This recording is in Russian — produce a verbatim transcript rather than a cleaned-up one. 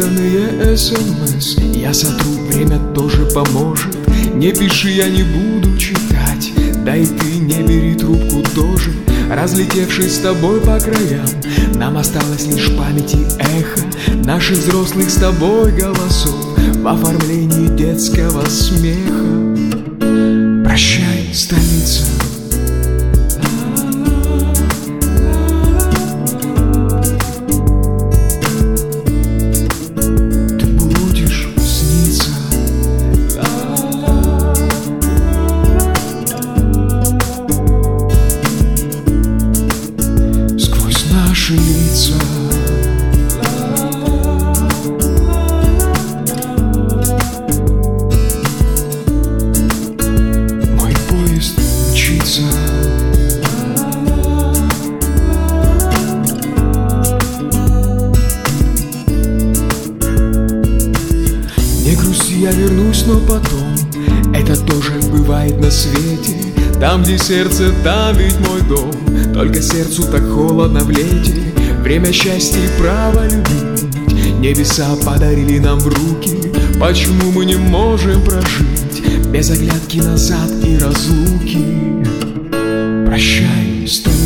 набранные смс я сотру, время тоже поможет. Не пиши, я не буду читать, да и ты не бери трубку тоже. Разлетевшись с тобой по краям, нам осталось лишь в памяти эхо наших взрослых с тобой голосов в оформлении детского смеха. Прощай, столица. Ты будешь сниться. Сквозь наши лица. Не грусти, я вернусь, но потом. Это тоже бывает на свете. Там, где сердце, там ведь мой дом. Только сердцу так холодно в лете. Время счастья и право любить небеса подарили нам в руки. Почему мы не можем прожить без оглядки назад и разлуки? Прощай, столица.